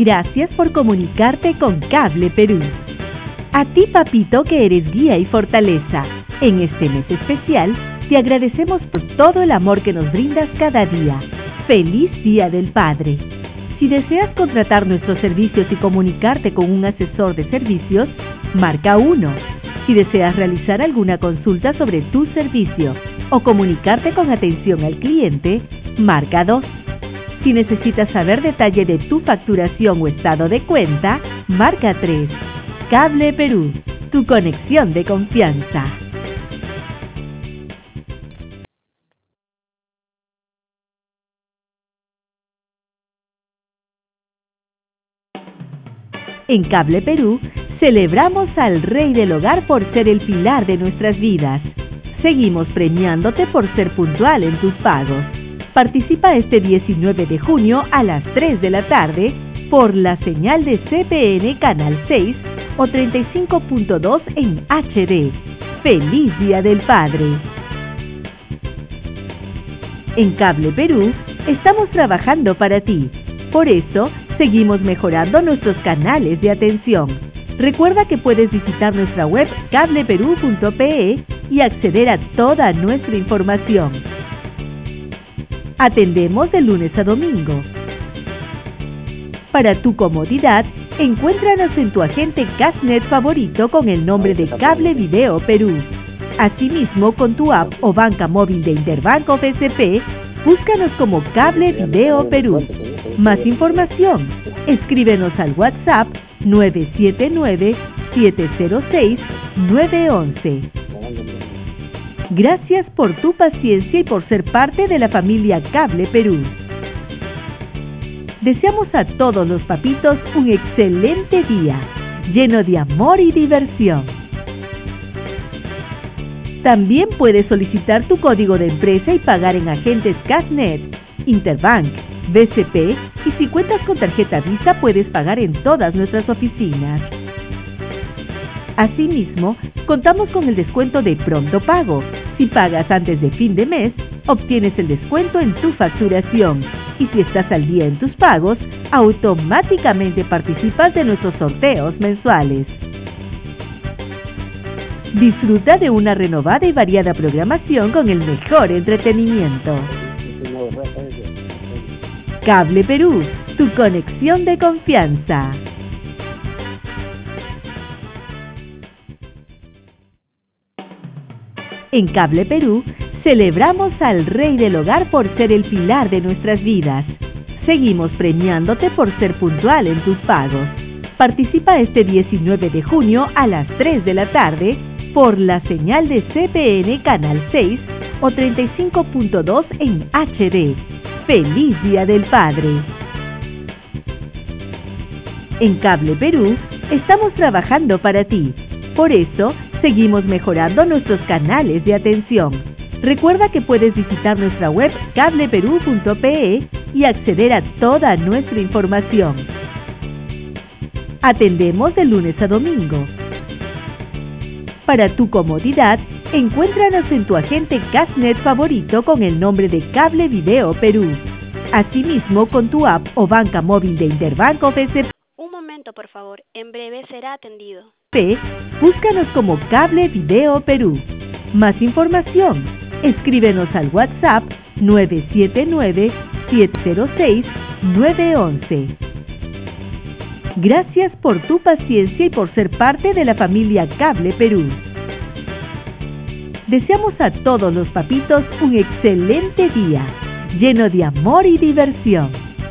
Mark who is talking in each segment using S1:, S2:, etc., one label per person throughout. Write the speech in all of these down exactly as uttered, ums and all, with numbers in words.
S1: Gracias por comunicarte con Cable Perú. A ti, papito, que eres guía y fortaleza. En este mes especial, te agradecemos por todo el amor que nos brindas cada día. ¡Feliz Día del Padre! Si deseas contratar nuestros servicios y comunicarte con un asesor de servicios, marca uno. Si deseas realizar alguna consulta sobre tu servicio o comunicarte con atención al cliente, marca dos. Si necesitas saber detalle de tu facturación o estado de cuenta, marca tres. Cable Perú, tu conexión de confianza. En Cable Perú, celebramos al Rey del Hogar por ser el pilar de nuestras vidas. Seguimos premiándote por ser puntual en tus pagos. Participa este diecinueve de junio a las tres de la tarde por la señal de C P N Canal seis o treinta y cinco punto dos en H D. ¡Feliz Día del Padre! En Cable Perú, estamos trabajando para ti. Por eso, seguimos mejorando nuestros canales de atención. Recuerda que puedes visitar nuestra web cable perú punto pe y acceder a toda nuestra información. Atendemos de lunes a domingo. Para tu comodidad, encuéntranos en tu agente Cashnet favorito con el nombre de Cable Video Perú. Asimismo, con tu app o banca móvil de Interbank o B C P, búscanos como Cable Video Perú. Más información, escríbenos al WhatsApp nueve siete nueve, siete cero seis, nueve uno uno. Gracias por tu paciencia y por ser parte de la familia Cable Perú. Deseamos a todos los papitos un excelente día, lleno de amor y diversión. También puedes solicitar tu código de empresa y pagar en agentes Cashnet, Interbank, B C P y si cuentas con tarjeta Visa puedes pagar en todas nuestras oficinas. Asimismo, contamos con el descuento de Pronto Pago. Si pagas antes de fin de mes, obtienes el descuento en tu facturación. Y si estás al día en tus pagos, automáticamente participas de nuestros sorteos mensuales. Disfruta de una renovada y variada programación con el mejor entretenimiento. Cable Perú, tu conexión de confianza. En Cable Perú, celebramos al Rey del Hogar por ser el pilar de nuestras vidas. Seguimos premiándote por ser puntual en tus pagos. Participa este diecinueve de junio a las tres de la tarde por la señal de C P N Canal seis o treinta y cinco punto dos en H D. ¡Feliz Día del Padre! En Cable Perú, estamos trabajando para ti. Por eso, seguimos mejorando nuestros canales de atención. Recuerda que puedes visitar nuestra web cable perú punto pe y acceder a toda nuestra información. Atendemos de lunes a domingo. Para tu comodidad, encuéntranos en tu agente Cashnet favorito con el nombre de Cable Video Perú. Asimismo, con tu app o banca móvil de Interbank o B C P.
S2: Un momento, por favor. En breve será atendido.
S1: Búscanos como Cable Video Perú. Más información, escríbenos al WhatsApp nueve siete nueve, siete cero seis, nueve uno uno. Gracias por tu paciencia y por ser parte de la familia Cable Perú. Deseamos a todos los papitos un excelente día, lleno de amor y diversión.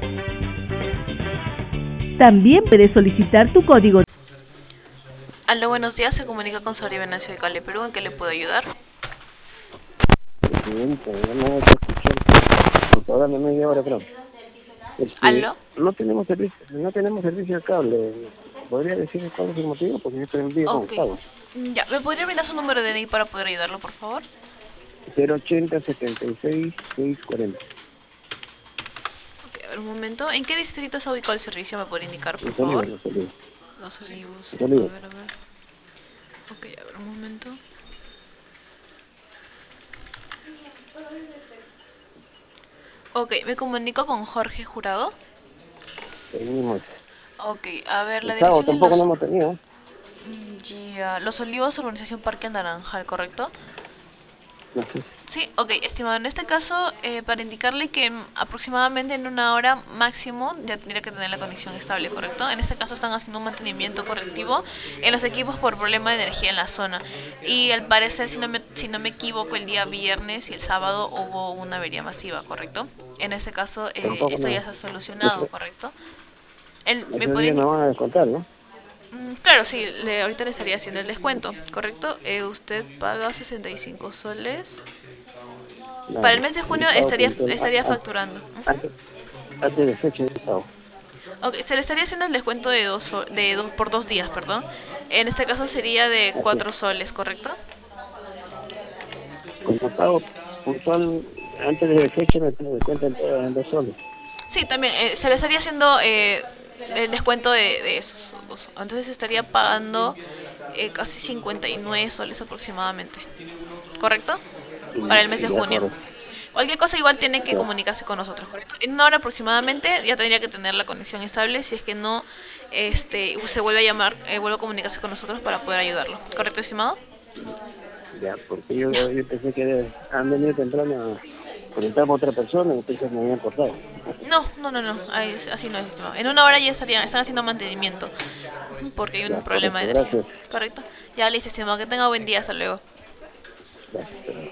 S1: También puedes solicitar tu código.
S3: Aló, buenos días, se comunica con Sori Venacio de Cable Perú, ¿en qué le puedo ayudar?
S4: Presidente, ya no te escuché. Ahora me media hora, creo. Este,
S3: ¿Aló?
S4: No tenemos servicio, no tenemos servicio de cable. ¿Podría decir cuál es el motivo? Porque yo estoy en vivo con
S3: Ok.
S4: pago.
S3: Ya, ¿me podría brindar su número de D N I para poder ayudarlo, por favor?
S4: cero ochenta, setenta y seis, seiscientos cuarenta.
S3: Ok, a ver un momento. ¿En qué distrito está ubicado el servicio? ¿Me podría indicar, por
S4: Los
S3: favor?
S4: olivos, los olivos.
S3: Los Olivos.
S4: Los olivos.
S3: A ver, a ver. Ok, a ver un momento. Ok, me comunico con Jorge Jurado.
S4: El mismo es.
S3: Ok, a ver, la
S4: El sábado
S3: dirección es
S4: tampoco
S3: los...
S4: no hemos tenido.
S3: Mm, ya, Los Olivos, Urbanización Parque Naranjal, ¿correcto?
S4: No sé.
S3: Sí, ok, estimado, en este caso, eh, para indicarle que mm, aproximadamente en una hora máximo ya tendría que tener la conexión estable, ¿correcto? En este caso están haciendo un mantenimiento correctivo en los equipos por problema de energía en la zona. Y al parecer, si no me, si no me equivoco, el día viernes y el sábado hubo una avería masiva, ¿correcto? En este caso, eh,
S4: Tampoco
S3: esto ya
S4: no.
S3: se ha solucionado,
S4: Ese,
S3: ¿correcto? El, ¿me
S4: ese día
S3: pueden...?
S4: nos van a descontar, ¿no?
S3: Mm, Claro, sí, le, ahorita le estaría haciendo el descuento, ¿correcto? Eh, usted paga sesenta y cinco soles. Para el
S4: Claro.
S3: mes de
S4: El
S3: junio
S4: sábado
S3: estaría
S4: puntual,
S3: estaría
S4: a- a-
S3: facturando. Ujú.
S4: antes, antes de fecha del sábado.
S3: Ok, se le estaría haciendo el descuento de dos, so- de dos por dos días, perdón. En este caso sería de
S4: Así es.
S3: cuatro soles, ¿correcto?
S4: Como pago puntual, antes de fecha me me descuentan en en dos soles.
S3: Sí, también eh, se le estaría haciendo eh, el descuento de, de esos dos. Entonces estaría pagando eh, casi cincuenta y nueve soles aproximadamente, ¿correcto? Para el mes de
S4: De
S3: junio.
S4: acuerdo.
S3: Cualquier cosa igual tiene que
S4: Ya.
S3: comunicarse con nosotros, ¿correcto? En una hora aproximadamente ya tendría que tener la conexión estable. Si es que no, este, se vuelve a llamar, eh, vuelve a comunicarse con nosotros para poder ayudarlo. ¿Correcto, estimado?
S4: Ya, porque yo,
S3: Ya.
S4: yo pensé que han venido temprano a preguntar a otra persona y pensé que me habían cortado.
S3: No, no, no, no, ahí es- así no es, estimado. En una hora ya estarían, están haciendo mantenimiento, ujú, porque hay un
S4: Ya, por
S3: problema
S4: eso,
S3: de energía.
S4: gracias.
S3: ¿Correcto? Ya listo, estimado. Que tenga buen día. Hasta luego.
S4: Gracias.